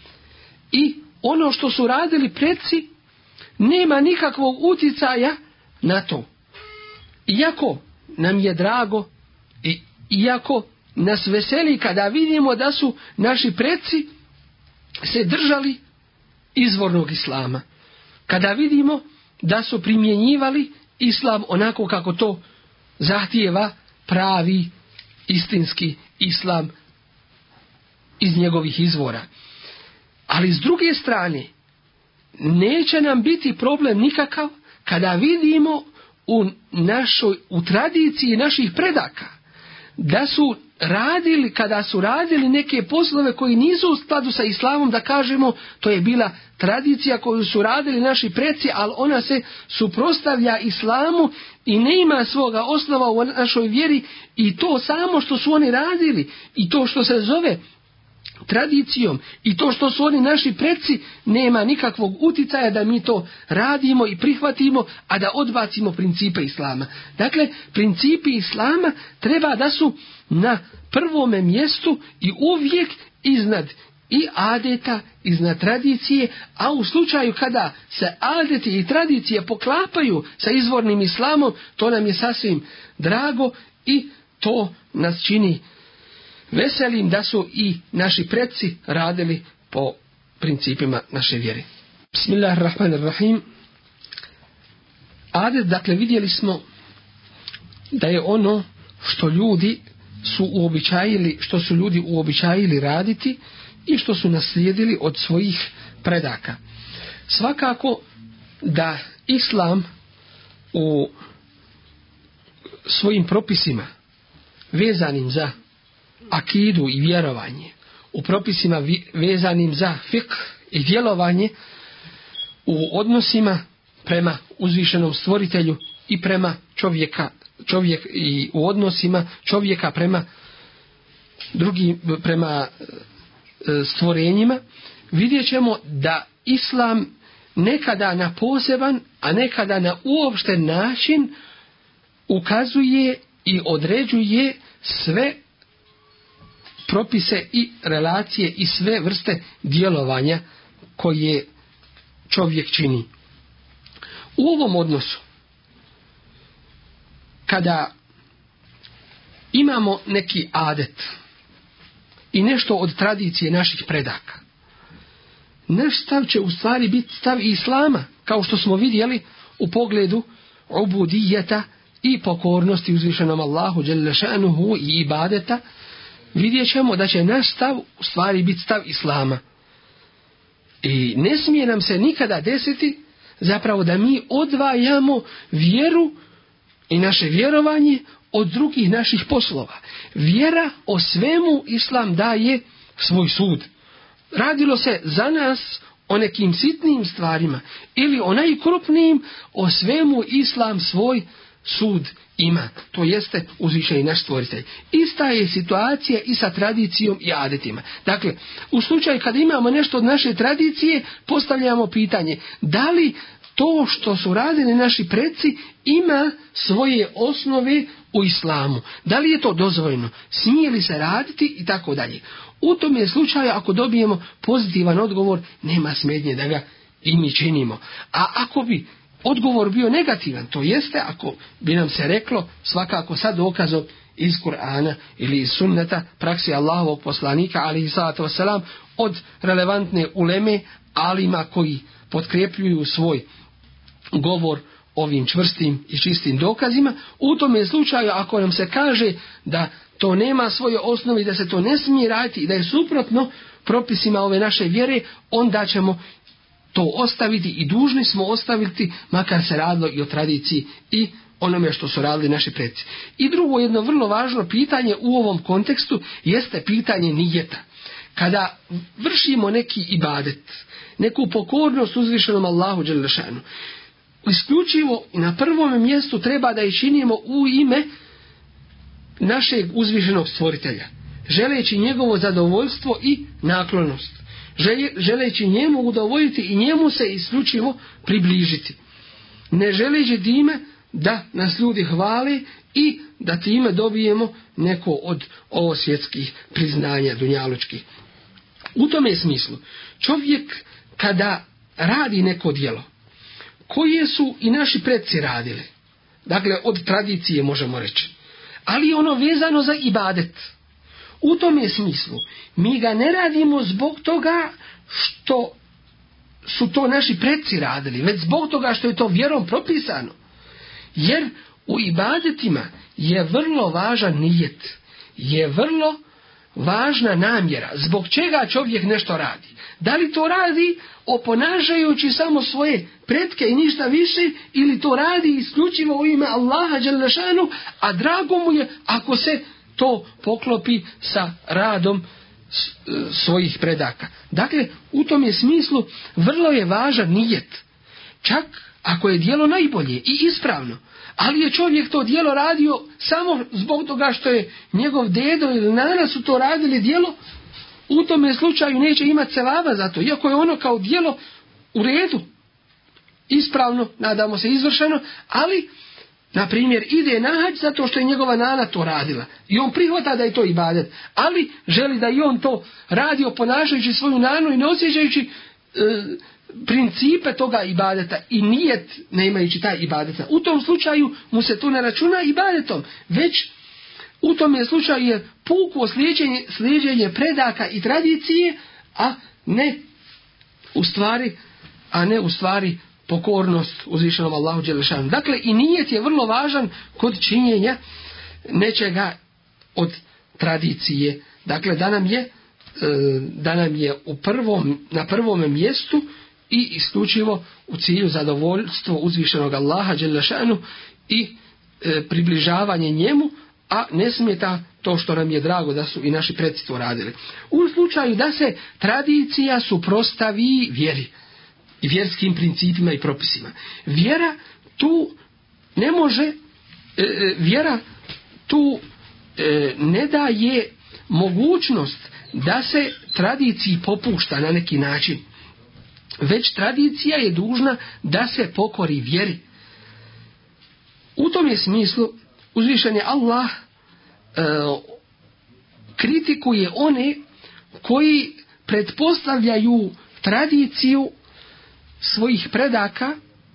D: I ono što su radili preci nema nikakvog uticaja na to. Iako nam je drago i iako nas veseli kada vidimo da su naši preci se držali izvornog islama, kada vidimo da su primjenjivali islam onako kako to zahtijeva pravi istinski islam iz njegovih izvora. Ali s druge strane, neće nam biti problem nikakav kada vidimo u tradiciji naših predaka da su radili, kada su radili neke poslove koji nisu u skladu sa islamom, da kažemo to je bila tradicija koju su radili naši preci, ali ona se suprotstavlja islamu i ne ima svoga osnova u našoj vjeri, i to samo što su oni radili i to što se zove tradicijom i to što su oni naši preci nema nikakvog uticaja da mi to radimo i prihvatimo, a da odbacimo principe islama. Dakle, principi islama treba da su na prvome mjestu i uvijek iznad i adeta, iznad tradicije, a u slučaju kada se adeti i tradicije poklapaju sa izvornim islamom, to nam je sasvim drago i to nas čini veselim da su i naši preci radili po principima naše vjere. Bismillahirrahmanirrahim. Adet, dakle, vidjeli smo da je ono što ljudi su uobičajili, što su ljudi uobičajili raditi i što su naslijedili od svojih predaka. Svakako da islam u svojim propisima vezanim za akidu i vjerovanje, u propisima vezanim za fiqh i djelovanje u odnosima prema uzvišenom stvoritelju i prema čovjek i u odnosima čovjeka prema stvorenjima, vidjet ćemo da islam nekada na poseban, a nekada na uopšten način ukazuje i određuje sve propise i relacije i sve vrste djelovanja koje čovjek čini. U ovom odnosu, kada imamo neki adet i nešto od tradicije naših predaka, naš stav će u stvari biti stav islama, kao što smo vidjeli u pogledu ubudijeta i pokornosti uzvišenom Allahu dželle šanuhu i ibadeta. Vidjet ćemo da će naš stav u stvari biti stav islama. I ne smije nam se nikada desiti zapravo da mi odvajamo vjeru i naše vjerovanje od drugih naših poslova. Vjera o svemu islam daje svoj sud. Radilo se za nas o nekim sitnim stvarima ili o najkrupnijim, o svemu islam svoj sud ima. To jeste uzvišeni naš stvoritelj. Ista je situacija i sa tradicijom i adetima. Dakle, u slučaju kada imamo nešto od naše tradicije, postavljamo pitanje da li to što su radili naši preci ima svoje osnove u islamu. Da li je to dozvoljeno? Smije li se raditi i tako dalje. U tom je slučaju ako dobijemo pozitivan odgovor, nema smetnje da ga i mi činimo. A ako bi odgovor bio negativan, to jeste ako bi nam se reklo svakako sad dokazom iz Kur'ana ili iz sunneta, praksi Allahovog poslanika alejhi salatu vesselam, od relevantne uleme, alima koji potkrepljuju svoj govor ovim čvrstim i čistim dokazima. U tome slučaju ako nam se kaže da to nema svoje osnove i da se to ne smije raditi i da je suprotno propisima ove naše vjere, onda ćemo to ostaviti i dužni smo ostaviti, makar se radilo i o tradiciji i onome što su radili naši preci. I drugo jedno vrlo važno pitanje u ovom kontekstu jeste pitanje nijeta. Kada vršimo neki ibadet, neku pokornost uzvišenom Allahu dželle šanu, isključivo i na prvom mjestu treba da je činimo u ime našeg uzvišenog stvoritelja, želeći njegovo zadovoljstvo i naklonost, želeći njemu udovoljiti i njemu se isključivo približiti, ne želeći time da nas ljudi hvale i da time dobijemo neko od ovo svjetskih priznanja dunjalučkih. U tome smislu čovjek kada radi neko djelo koje su i naši preci radili, dakle od tradicije možemo reći, ali ono vezano za ibadet, u tome smislu mi ga ne radimo zbog toga što su to naši preci radili, već zbog toga što je to vjerom propisano. Jer u ibadetima je vrlo važan nijet, je vrlo važna namjera zbog čega čovjek nešto radi. Da li to radi oponašajući samo svoje pretke i ništa više, ili to radi isključivo u ime Allaha dželle šanu, a drago mu je ako se to poklopi sa radom svojih predaka. Dakle, u tom je smislu vrlo je važan nijet. Čak ako je djelo najbolje i ispravno, ali je čovjek to djelo radio samo zbog toga što je njegov dedo ili nana su to radili djelo, u tome slučaju neće imati sevaba za to, iako je ono kao djelo u redu, ispravno, nadamo se izvršeno, ali na primjer ide na hadž zato što je njegova nana to radila i on prihvata da je to ibadet, ali želi da i on to radi oponašajući svoju nanu i ne osjećajući principe toga ibadeta i nijet ne imajući taj ibadeta. U tom slučaju mu se to ne računa ibadetom, već u tom slučaju je puko slijeđenje predaka i tradicije, a ne u stvari pokornost uzvišenom Allahu dželle šanu. Dakle, i nijet je vrlo važan kod činjenja nečega od tradicije. Dakle, da nam je na prvom mjestu i isključivo u cilju zadovoljstvo uzvišenog Allaha dželle šanu i približavanje njemu, a ne smeta to što nam je drago da su i naši preci to radili. U slučaju da se tradicija suprotstavi vjeri i vjerskim principima i propisima. Vjera tu ne može, vjera tu ne daje mogućnost da se tradiciji popušta na neki način. Već tradicija je dužna da se pokori vjeri. U tom je smislu uzvišeni Allah kritikuje one koji pretpostavljaju tradiciju svojih predaka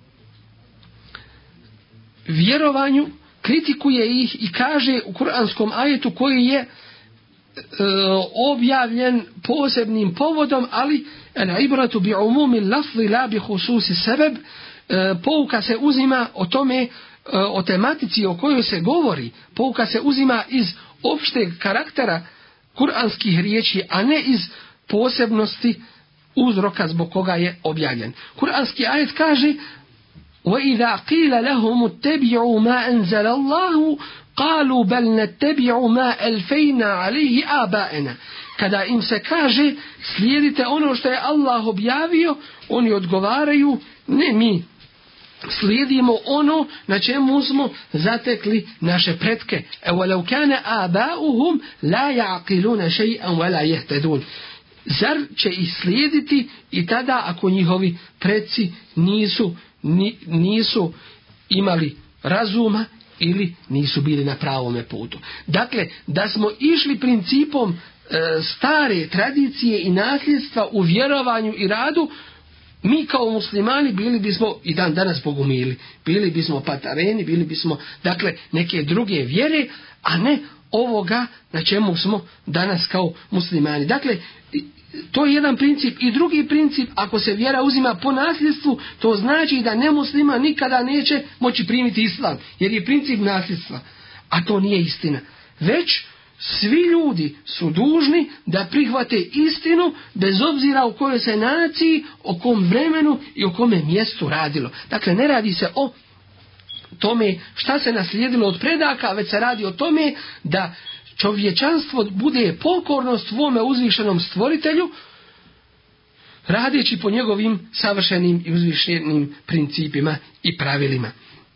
D: vjerovanju, kritikuje ih i kaže u kuranskom ajetu koji je objavljen posebnim povodom, ali al-ibratu bi umumi lafzi la bi khususi sebeb, pouka se uzima o tome, o tematici o kojoj se govori, pouka se uzima iz opšteg karaktera kuranskih riječi, a ne iz posebnosti uzroka zbog koga je objavljen. Kuranski ajet kaže: وَإِذَا قِيلَ لَهُمُ اتَّبِعُوا مَا أَنزَلَ اللَّهُ قَالُوا بَلْ نَتَّبِعُ مَا أَلْفَيْنَا عَلَيْهِ آبَاءَنَا. Kada im se kaže slijedite ono što je Allah objavio, oni odgovaraju: ne, mi slijedimo ono na čemu smo zatekli naše pretke. وَلَوْ كَانَ آبَاؤُهُمْ لَا يَعْقِلُونَ شَيْئًا وَلَا يَهْتَدُونَ. Zar će ih slijediti i tada ako njihovi preci nisu imali razuma ili nisu bili na pravome putu. Dakle, da smo išli principom stare tradicije i nasljedstva u vjerovanju i radu, mi kao muslimani bili bismo i dan danas bogumili, bili bismo patareni, bili bismo dakle neke druge vjere, a ne ovoga na čemu smo danas kao muslimani. Dakle, to je jedan princip. I drugi princip, ako se vjera uzima po nasljedstvu, to znači da nemuslima nikada neće moći primiti islam, jer je princip nasljedstva. A to nije istina. Već svi ljudi su dužni da prihvate istinu, bez obzira u kojoj se naciji, o kom vremenu i o kome mjestu radilo. Dakle, ne radi se o tome šta se naslijedilo od predaka, već se radi o tome da čovječanstvo bude pokorno svome uzvišenom stvoritelju, radeći po njegovim savršenim i uzvišenim principima i pravilima.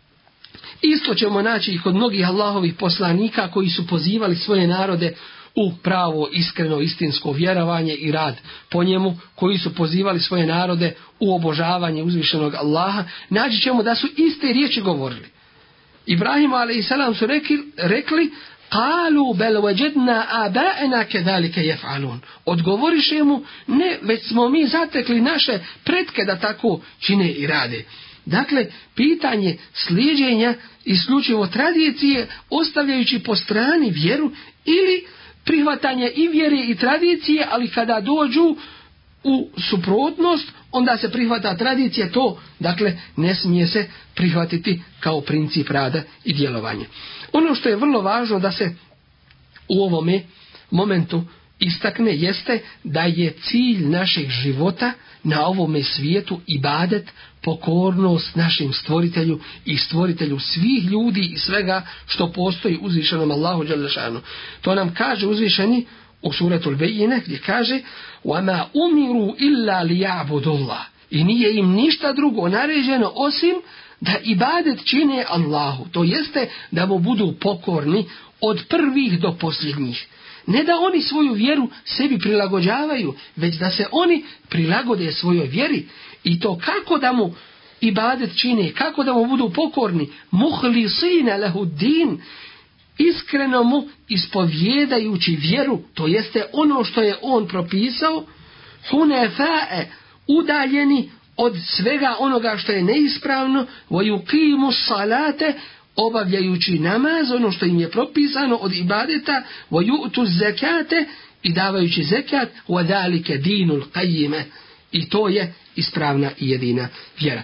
D: Isto ćemo naći i kod mnogih Allahovih poslanika koji su pozivali svoje narode u pravo, iskreno, istinsko vjerovanje i rad po njemu, koji su pozivali svoje narode u obožavanje uzvišenog Allaha. Naći ćemo da su iste riječi govorili. Ibrahimu a.s. su rekli: قالوا بل وجدنا آباءنا كذلك يفعلون. Odgovoriše mu: ne, već smo mi zatekli naše pretke da tako čine i rade. Dakle, pitanje slijeđenja isključivo tradicije, ostavljajući po strani vjeru, ili prihvatanje i vjere i tradicije, ali kada dođu u suprotnost, onda se prihvata tradicija, to dakle ne smije se prihvatiti kao princip rada i djelovanja. Ono što je vrlo važno da se u ovome momentu istakne jeste da je cilj našeg života na ovome svijetu ibadet, pokornost našem stvoritelju i stvoritelju svih ljudi i svega što postoji uzvišenom Allahu dželle šanu. To nam kaže uzvišeni u suratul Bejine, gdje kaže: وَمَا أُمِرُوا إِلَّا لِيَعْبُدُوا اللَّهَ. I nije im ništa drugo naređeno osim da ibadet čine Allahu, to jeste da mu budu pokorni od prvih do posljednjih. Ne da oni svoju vjeru sebi prilagođavaju, već da se oni prilagode svojoj vjeri. I to kako da mu ibadet čine, kako da mu budu pokorni, muhlisina lahu din, iskreno mu ispovjedajući vjeru, to jeste ono što je on propisao, hunefae, udaljeni od svega onoga što je neispravno, vojukimu salate, obavljajući namaz, ono što im je propisano od ibadeta, vojutu zekate, i davajući zekat, wadalike dinul qajime, i to je ispravna i jedina vjera.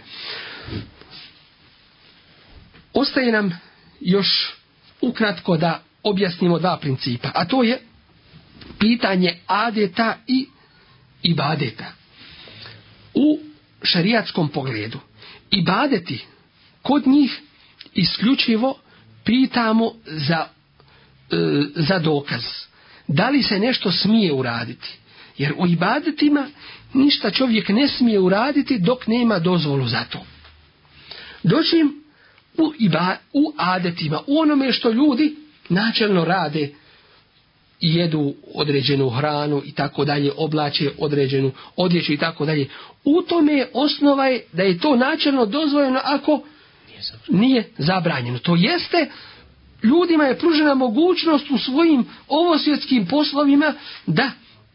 D: Ostaje nam još ukratko da objasnimo dva principa, a to je pitanje adeta i ibadeta. U šerijatskom pogledu ibadeti, kod njih isključivo pitamo za za dokaz. Da li se nešto smije uraditi? Jer u ibadetima ništa čovjek ne smije uraditi dok nema dozvolu za to. Doćim u adetima, u onome što ljudi načelno rade, jedu određenu hranu i tako dalje, oblače određenu odjeću i tako dalje. U tome osnova je da je to načelno dozvoljeno ako nije zabranjeno. To jeste, ljudima je pružena mogućnost u svojim ovosvjetskim poslovima da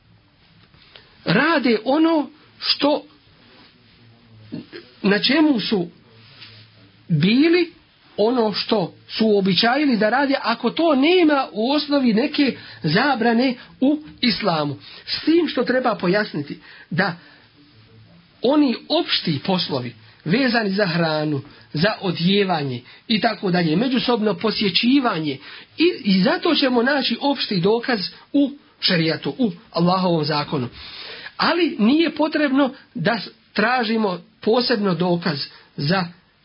D: rade ono što na čemu su bili, ono što su uobičajili da rade, ako to nema u osnovi neke zabrane u islamu. S tim što treba pojasniti da oni opšti poslovi vezani za hranu, za odjevanje i tako dalje, međusobno posjećivanje i zato ćemo naći opšti dokaz u šerijatu, u Allahovom zakonu. Ali nije potrebno da tražimo posebno dokaz za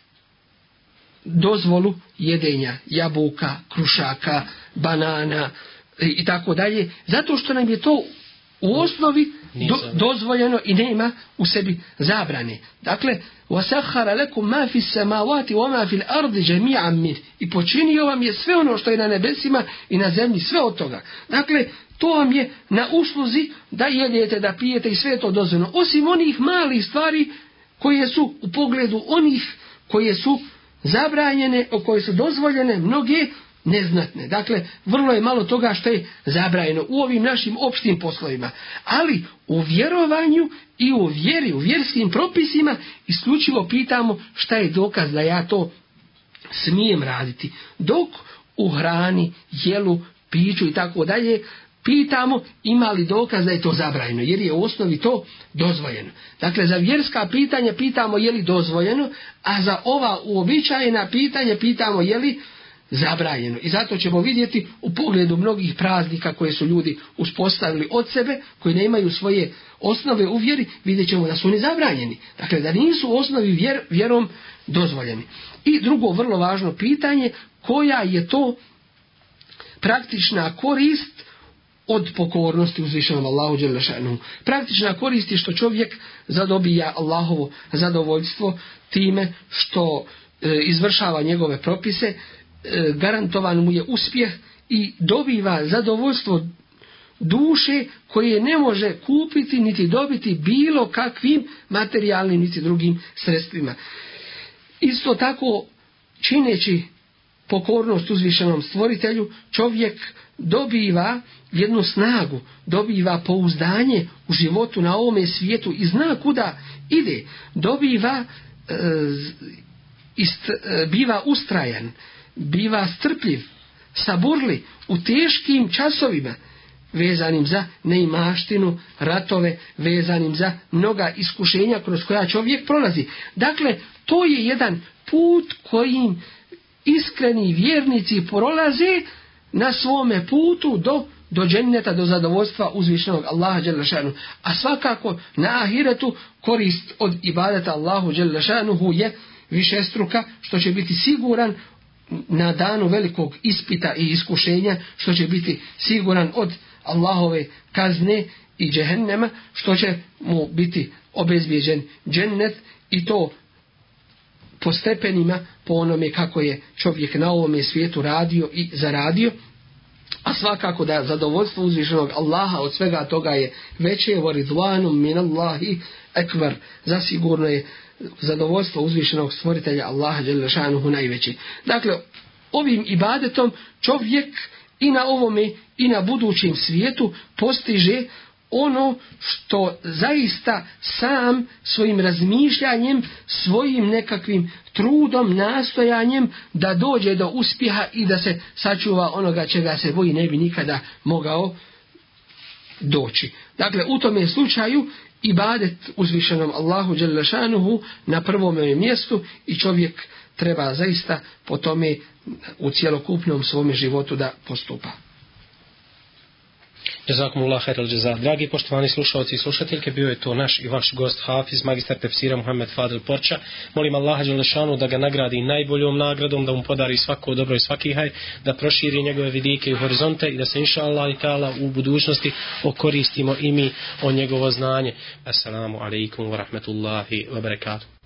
D: dozvolu jedenja jabuka, krušaka, banana i tako dalje, zato što nam je to u osnovi dozvoljeno i nema u sebi zabrane. Dakle, وَسَخَّرَ لَكُمْ مَا فِي السَّمَاوَاتِ وَمَا فِي الْأَرْضِ جَمِيعًا مِنْهُ i počinio vam je sve ono što je na nebesima i na zemlji, sve od toga. Dakle, to vam je na usluzi da jedete, da pijete i sve je to dozvoljeno. Osim onih malih stvari koje su u pogledu onih koje su zabranjene, koje su dozvoljene, mnoge neznatne. Dakle, vrlo je malo toga što je zabranjeno u ovim našim opštim poslovima. Ali u vjerovanju i u vjeri, u vjerskim propisima isključivo pitamo šta je dokaz da ja to smijem raditi. Dok u hrani, jelu, piću i tako dalje pitamo ima li dokaz da je to zabranjeno, jer je u osnovi to dozvoljeno. Dakle, za vjerska pitanja pitamo je li dozvoljeno, a za ova uobičajena pitanja pitamo je li zabranjeno. I zato ćemo vidjeti u pogledu mnogih praznika koje su ljudi uspostavili od sebe, koji nemaju svoje osnove u vjeri, vidjet ćemo da su oni zabranjeni. Dakle, da nisu u osnovi vjerom dozvoljeni. I drugo vrlo važno pitanje, koja je to praktična korist od pokornosti uzvišenom Allahu dželle šanuhu. Praktična korist je što čovjek zadobija Allahovo zadovoljstvo time što izvršava njegove propise, garantovan mu je uspjeh i dobiva zadovoljstvo duše koje ne može kupiti niti dobiti bilo kakvim materijalnim niti drugim sredstvima. Isto tako, čineći pokornost uzvišenom stvoritelju, čovjek dobiva jednu snagu, dobiva pouzdanje u životu na ovome svijetu i zna kuda ide. Biva ustrajan, biva strpljiv, saburli u teškim časovima vezanim za neimaštinu, ratove, vezanim za mnoga iskušenja kroz koja čovjek prolazi. Dakle, to je jedan put kojim iskreni vjernici prolaze na svome putu do dženneta, do zadovoljstva uzvišenog Allaha dželle šanuhu. A svakako na ahiretu korist od ibadeta Allahu dželle šanuhu je višestruka, što će biti siguran na danu velikog ispita i iskušenja, što će biti siguran od Allahove kazne i džehennema, što će mu biti obezbijeđen džennet i to po stepenima, po onome kako je čovjek na ovome svijetu radio i zaradio. A svakako da zadovoljstvo uzvišenog Allaha od svega toga je veće, وَرِضْوَانٌ مِنَ اللَّهِ أَكْبَرُ, zasigurno je zadovoljstvo uzvišenog stvoritelja Allaha dželle šanuhu najveći. Dakle, ovim ibadetom čovjek i na ovome i na budućem svijetu postiže ono što zaista sam svojim razmišljanjem, svojim nekakvim trudom, nastojanjem da dođe do uspjeha i da se sačuva onoga čega se boji ne bi nikada mogao doći. Dakle, u tome slučaju ibadet uzvišenom Allahu dželle šanuhu na prvome mjestu i čovjek treba zaista po tome u cjelokupnom svome životu da postupa.
C: Jazakumullah khairal jaza. Dragi poštovani slušalci i slušateljke, bio je to naš i vaš gost Hafiz, magistar tefsira Muhammed Fadil Porča. Molim Allaha dželešanu da ga nagradi najboljom nagradom, da mu podari svako dobro i svaki hajr, da proširi njegove vidike i horizonte i da se inša Allah i ta'ala u budućnosti okoristimo i mi o njegovo znanje. Assalamu alaikum wa rahmatullahi wa barakatuh.